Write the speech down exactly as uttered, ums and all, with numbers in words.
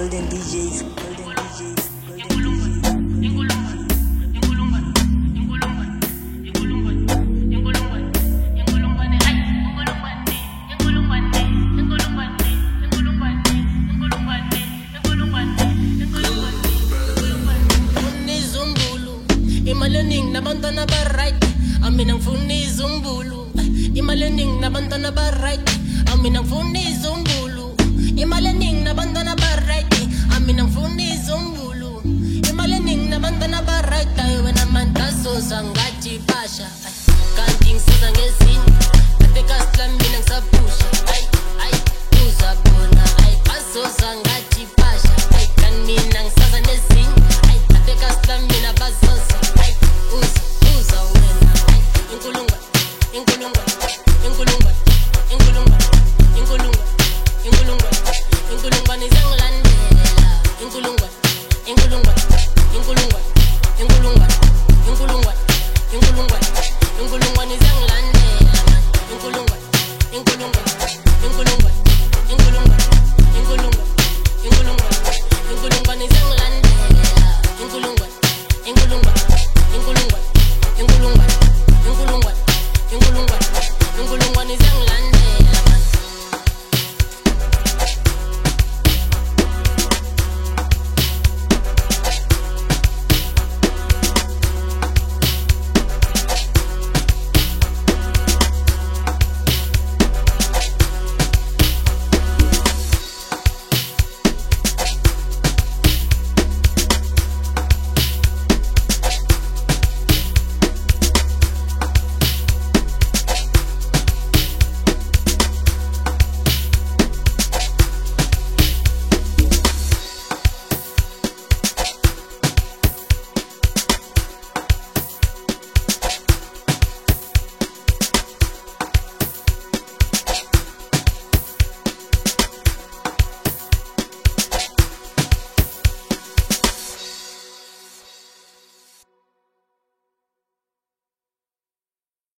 Golden D Js, Golden D Js. Imalening nabantwana ba right, aminang funi zumbulu. Imalening nabantwana ba right, aminang funi zumbulu. Imalening nabantwana ba right, aminang funi zumbulu. Imalening nabantwana ba right, tayo naman kaso sangachi pasha. Kanting sa ngezin, katekaslan minang sa pusha. Ay ay usa bona ay kaso sangachi pasha. Ay kaninang sa ngezin, ay katekaslan minabasa. Usa, usa,